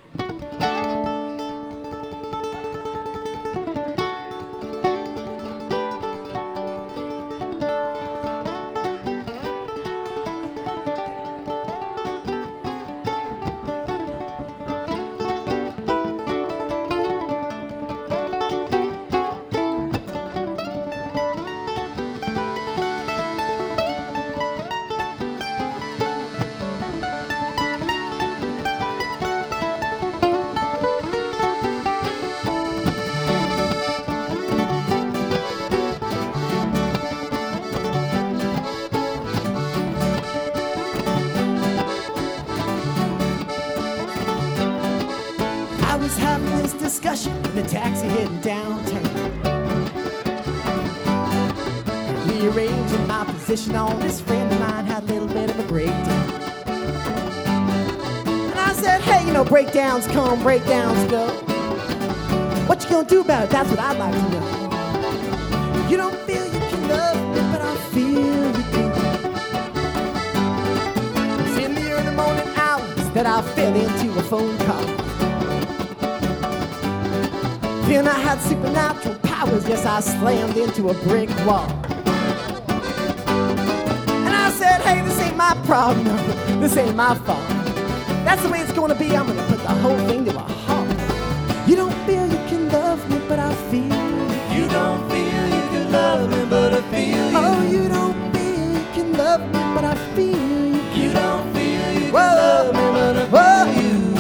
Discussion in the taxi heading downtown. Rearranging my position on this friend of mine had a little bit of a breakdown. And I said, hey, you know, breakdowns come, breakdowns go. What you gonna do about it? That's what I'd like to know. You don't feel you can love me, but I feel you do. It's in the early morning hours that I fell into a phone call. Feeling I had supernatural powers, yes, I slammed into a brick wall. And I said, hey, this ain't my problem, no, this ain't my fault. That's the way it's gonna be, I'm gonna put the whole thing to a halt. You don't feel you can love me, but I feel you. You don't feel you can love me, but I feel you. Oh, you don't feel you can love me, but I feel you. You don't feel you can love me, but I feel you.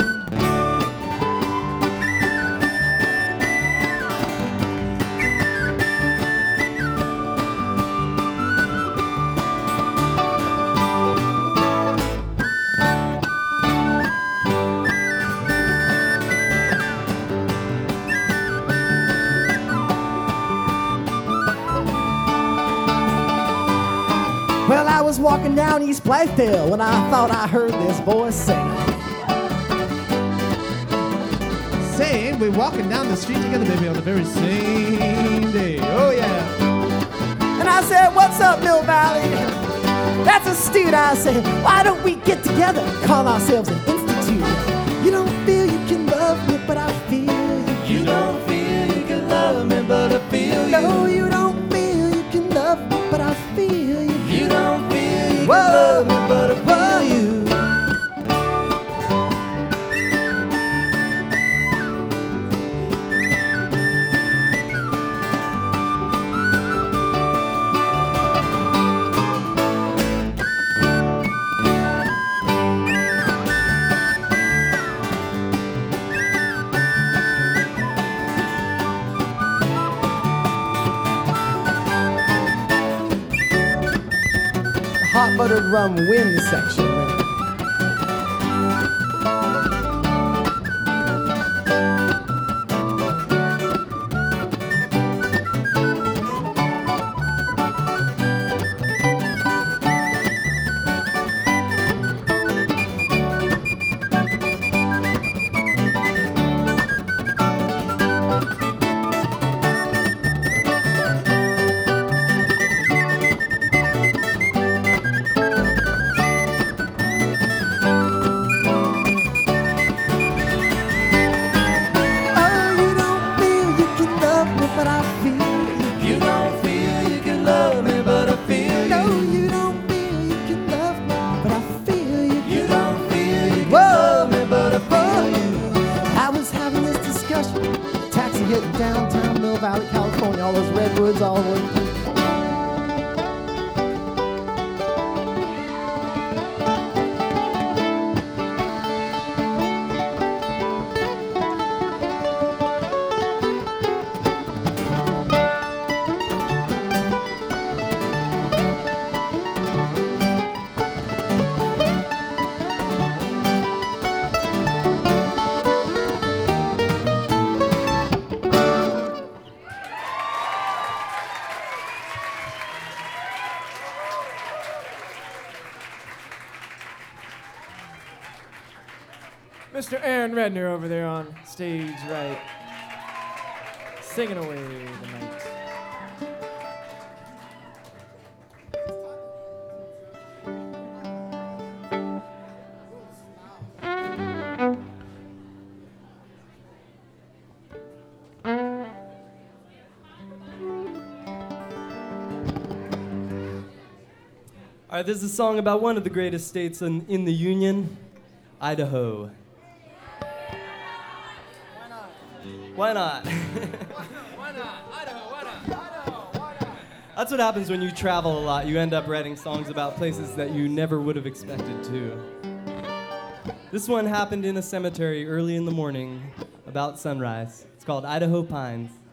Well, I was walking down East Blythedale when I thought I heard this voice sing. Saying we're walking down the street together, baby, on the very same day. Oh, yeah. And I said, what's up, Mill Valley? That's astute. I said, why don't we get together, call ourselves an institute? You don't feel you can love me, but I feel you. You don't feel you can love me, but I feel you. No, you don't feel you can love me, but I feel you. You don't feel you can love me, but I feel you. Hot buttered rum wind section. Downtown Mill Valley, California, all those redwoods all over. Mr. Aaron Redner over there on stage right, singing away tonight. All right, this is a song about one of the greatest states in the Union, Idaho. Why not? Why not? Idaho, why not? Idaho, why not? That's what happens when you travel a lot. You end up writing songs about places that you never would have expected to. This one happened in a cemetery early in the morning, about sunrise. It's called Idaho Pines.